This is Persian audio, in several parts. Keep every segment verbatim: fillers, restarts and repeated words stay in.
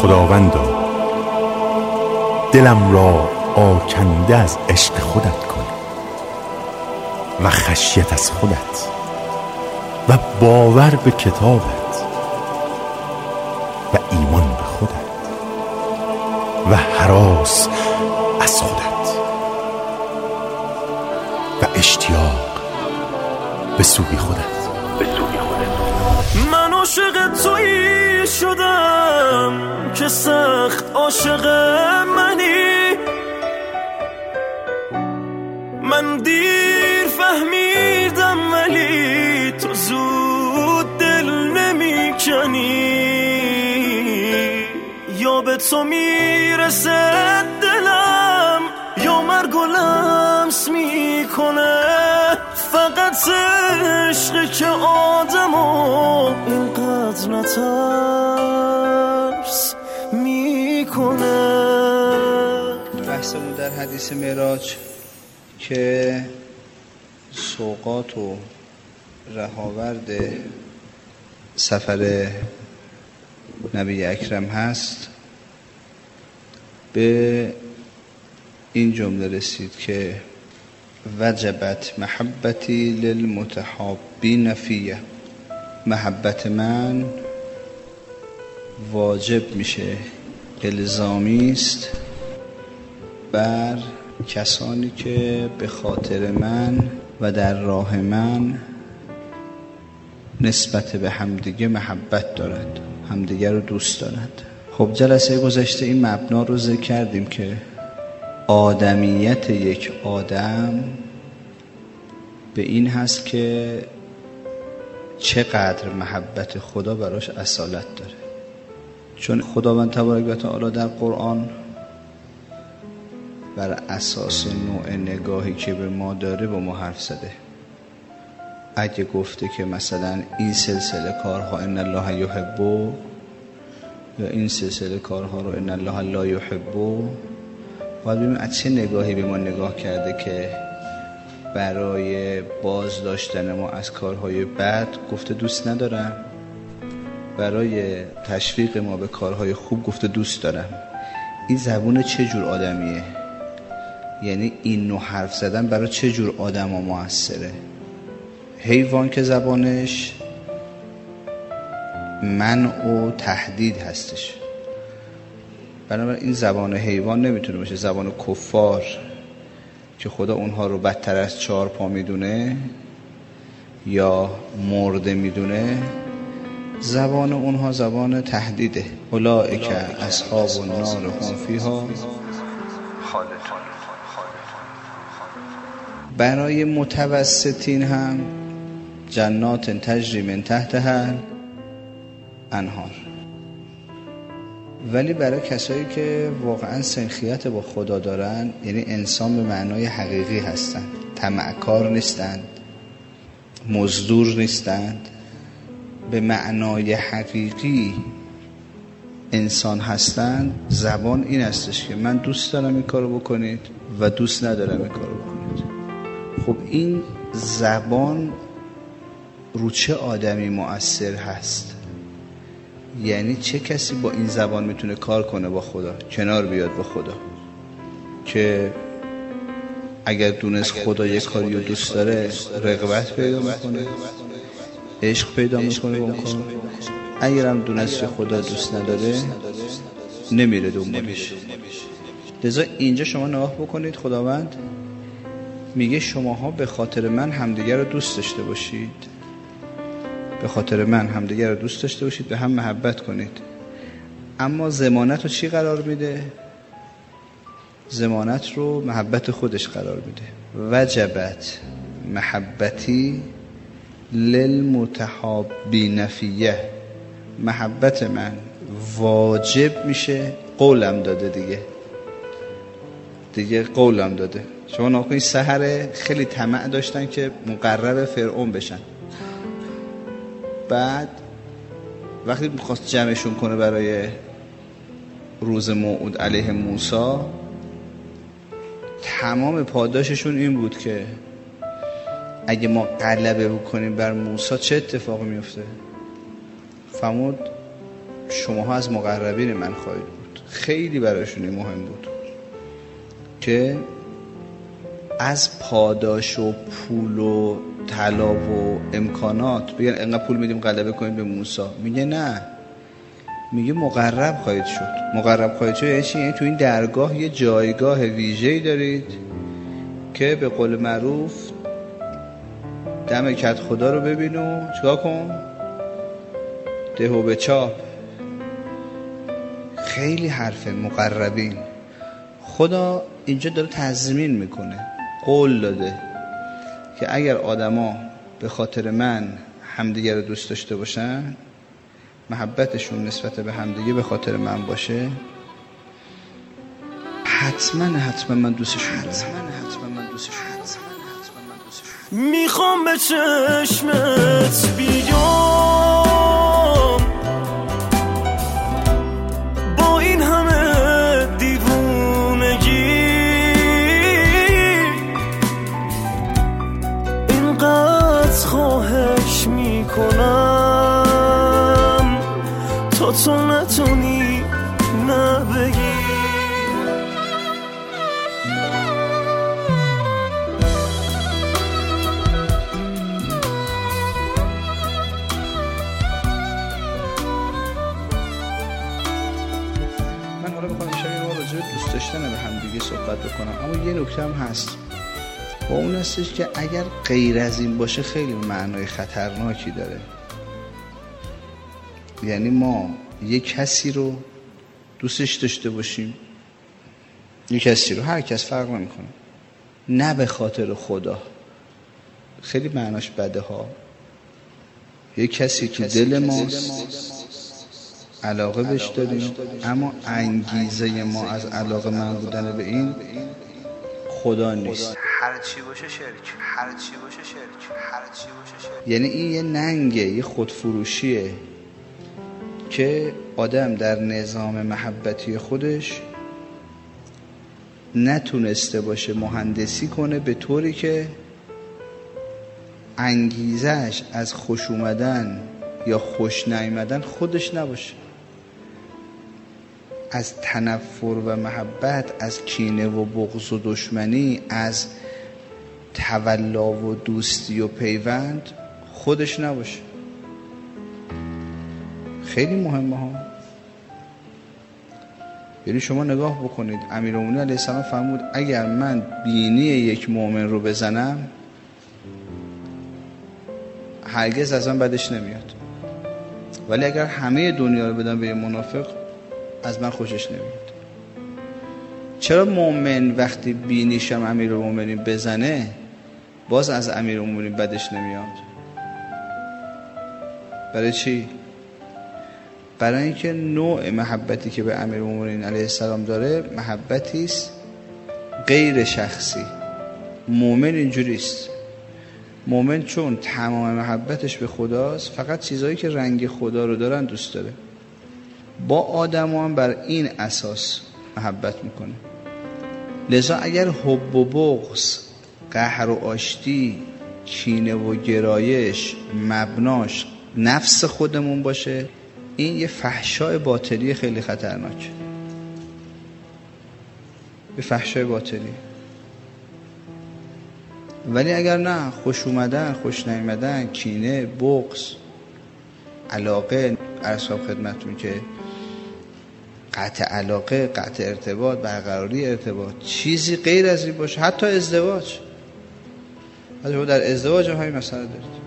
خداوندا دلم را آکنده از عشق خودت کن و خشیت از خودت و باور به کتابت و ایمان به خودت و هراس از خودت و اشتیاق به سوی خودت. من عاشق تویی شدم که سخت عاشق منی، من دیر فهمیدم ولی تو زود دل نمی کنی، یا به تو میرسه دلم یا مرگ و لمس میکنه، فقط عشقی که آدمو اینقدر نترس میکنه. بحثمون در حدیث معراج که سوقات و رهاورد سفر نبی اکرم هست، به این جمله رسید که وجبت محبتی للمتحابین فیه، محبت من واجب میشه، الزامی است بر کسانی که به خاطر من و در راه من نسبت به همدیگه محبت دارند، همدیگه رو دوست دارند. خب جلسه گذشته این مبنا رو ذکر کردیم که آدمیت یک آدم به این هست که چقدر محبت خدا براش اصالت داره، چون خداوند تبارک و تعالی در قرآن بر اساس نوع نگاهی که به ما داره با ما حرف زده. اگه گفته که مثلا این سلسله کارها ان الله یحبو یا این سلسله کارها رو ان الله لا یحبو، باید ببینیم از چه نگاهی به ما نگاه کرده که برای باز داشتن ما از کارهای بد گفته دوست ندارم، برای تشویق ما به کارهای خوب گفته دوست دارم. این زبون چه جور آدمیه؟ یعنی این نوع حرف زدن برای چه جور آدم ها موثره؟ حیوان که زبانش منع و تهدید هستش، بنابراین این زبان حیوان نمیتونه باشه زبان کفار که خدا اونها رو بدتر از چهار پا میدونه یا مرده میدونه. زبان اونها زبان تهدیده. اولئک اصحاب النار هم فیها خالدون. برای متوسطین هم جنات تجری من تحتها انهار، ولی برای کسایی که واقعا سنخیت با خدا دارن، یعنی انسان به معنای حقیقی هستند، طمعکار نیستند، مزدور نیستند، به معنای حقیقی انسان هستند، زبان این هستش که من دوست دارم این کارو بکنید و دوست ندارم این کارو بکنید. خب این زبان رو چه آدمی مؤثر هست؟ یعنی چه کسی با این زبان میتونه کار کنه با خدا، کنار بیاد با خدا، که اگر دونست خدا یک کاری رو دوست داره رغبت پیدا میکنه، عشق پیدا میکنه با اون کار، اگرم دونست خدا دوست نداره نمیره دنبالش. لذا اینجا شما نگاه بکنید، خداوند میگه شماها به خاطر من همدیگر رو دوست داشته باشید، به خاطر من همدیگر رو دوست داشته باشید، به هم محبت کنید. اما ضمانت رو چی قرار میده؟ ضمانت رو محبت خودش قرار میده. وجبت محبتی للمتحابین فیه، محبت من واجب میشه، قولم داده دیگه دیگه قولم داده. شما ناکنید سحر خیلی طمع داشتن که مقرب فرعون بشن، بعد وقتی میخواست جمعشون کنه برای روز موعود علیه موسی، تمام پاداششون این بود که اگه ما غلبه بکنیم بر موسی چه اتفاقی میفته؟ فرمود شماها از مقربین من خواهید بود. خیلی براشون مهم بود که از پاداش و پول و طلا و امکانات بگن انقدر پول میدیم غلبه کنیم به موسی. میگه نه، میگه مقرب خواهید شد. مقرب خواهید شد یعنی چی؟ یعنی تو این درگاه یه جایگاه ویژه‌ای دارید که به قول معروف دم کت خدا رو ببین و چیکار کن؟ ده و به چاپ. خیلی حرف مقربین. خدا اینجا داره تضمین میکنه، قول داده که اگر آدما به خاطر من همدیگه رو دوست داشته باشن، محبتشون نسبت به همدیگه به خاطر من باشه، حتما حتما من دوستشون دارم. حتما حتما من دوستشون دارم. میخوام به چشمت بیام با این همه دیوونگی، اینقدر خواهش میکنم تا تو نتونی نبگی. دوست داشتن به هم دیگه صحبت بکنم، اما یه نکته هم هست و اون هستش که اگر غیر از این باشه خیلی معنای خطرناکی داره. یعنی ما یه کسی رو دوستش داشته باشیم، یه کسی رو، هر کس فرق نمیکنه، نه به خاطر خدا، خیلی معناش بده ها. یه کسی که دل ماست، علاقه بهش داریم، اما انگیزه ما از علاقه من بودن به این خدا نیست. هر چی باشه شرک، هر چی باشه شرک، هر چی باشه شرک. یعنی این یه ننگه، یه خودفروشیه که آدم در نظام محبتی خودش نتونسته باشه مهندسی کنه به طوری که انگیزش از خوش اومدن یا خوش نیامدن خودش نباشه، از تنفر و محبت، از کینه و بغض و دشمنی، از تولا و دوستی و پیوند خودش نباشه. خیلی مهمه ها. یعنی شما نگاه بکنید، امیرالمومنین علیه السلام فرمود اگر من بینی یک مؤمن رو بزنم هرگز از من بدش نمیاد، ولی اگر همه دنیا رو بدم به یه منافق از من خوشش نمیاد. چرا مؤمن وقتی بینیشم امیرالمومنین بزنه باز از امیرالمومنین بدش نمیاد؟ برای چی؟ برای اینکه نوع محبتی که به امیرالمومنین علیه السلام داره محبتی است غیر شخصی. مؤمن اینجوری است. مؤمن چون تمام محبتش به خداست، فقط چیزایی که رنگ خدا رو دارن دوست داره. با آدم هم بر این اساس محبت میکنه. لذا اگر حب و بغض، قهر و آشتی، کینه و گرایش مبناش نفس خودمون باشه، این یه فحشای باطلی خیلی خطرناک، یه فحشای باطلی. ولی اگر نه، خوش اومدن، خوش نیامدن، کینه، بغض، علاقه، ارساب خدمتون که قطع علاقه، قطع ارتباط، برقراری ارتباط، چیزی غیر از این باشه، حتی ازدواج. حتی در ازدواج هم همین مسئله دارید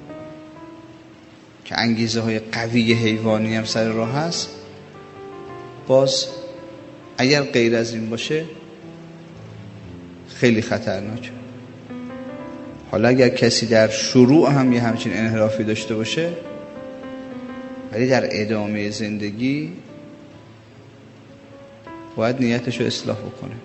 که انگیزه های قوی حیوانی هم سر راه هست، باز اگر غیر از این باشه خیلی خطرناکه. حالا اگر کسی در شروع هم یه همچین انحرافی داشته باشه ولی در ادامه زندگی باید نیتش رو اصلاح بکنه.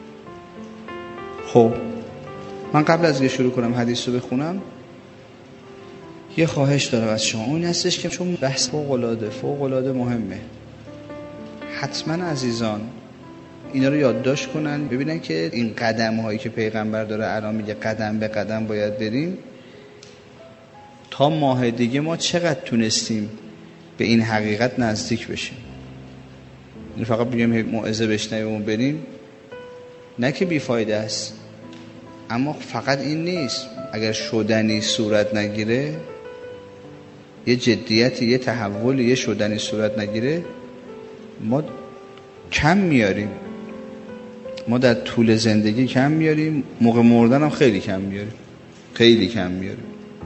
خب من قبل از اینکه شروع کنم حدیث رو بخونم یه خواهش دارم از شما، اون هستش که چون بحث فوق‌العاده فوق‌العاده مهمه، حتما عزیزان اینا رو یادداشت کنن، ببینن که این قدم هایی که پیغمبر داره الان میگه قدم به قدم باید بریم، تا ماه دیگه ما چقدر تونستیم به این حقیقت نزدیک بشیم. این فقط بگیم موعظه بشنویم و بریم، نه که بیفایده است، اما فقط این نیست. اگر شدنی صورت نگیره، یه جدیتی، یه تحولی، یه شدنی صورت نگیره، ما کم میاریم. ما در طول زندگی کم میاریم، موقع مردن هم خیلی کم میاریم، خیلی کم میاریم.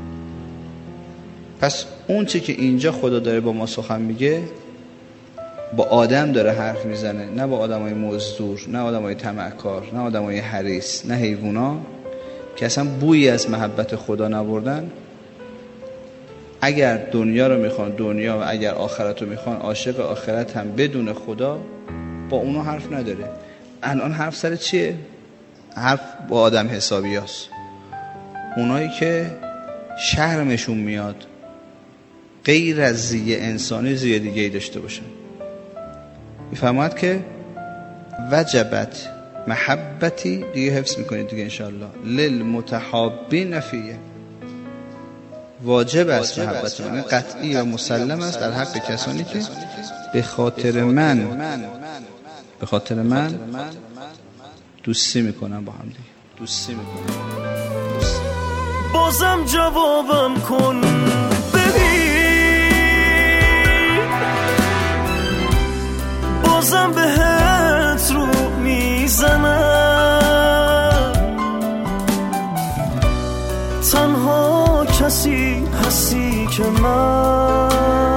پس اون چی که اینجا خدا داره با ما سخن میگه، با آدم داره حرف میزنه، نه با آدمای مزدور، نه آدمای طمعکار، نه آدمای حریص، نه حیوونا که اصلا بویی از محبت خدا نبردن. اگر دنیا رو میخوان دنیا و اگر آخرت رو میخوان عاشق آخرت هم بدون خدا، با اونا حرف نداره. الان حرف سر چیه؟ حرف با آدم حسابی هست. اونایی که شرمشون میاد غیر از زیه انسانی زیه دیگه ای داشته باشن. میفهمد که وجبت محبتی، دیگه حفظ میکنید دیگه انشاءالله، للمتحابین فیه، واجب است محبت من، قطعی و مسلم است در حق کسانی که به خاطر من به خاطر من دوستی میکنن با هم دیگه دوستی میکنن. بازم جوابم کن ببین، بازم بهت رو میزنم، تنها کسی هستی که من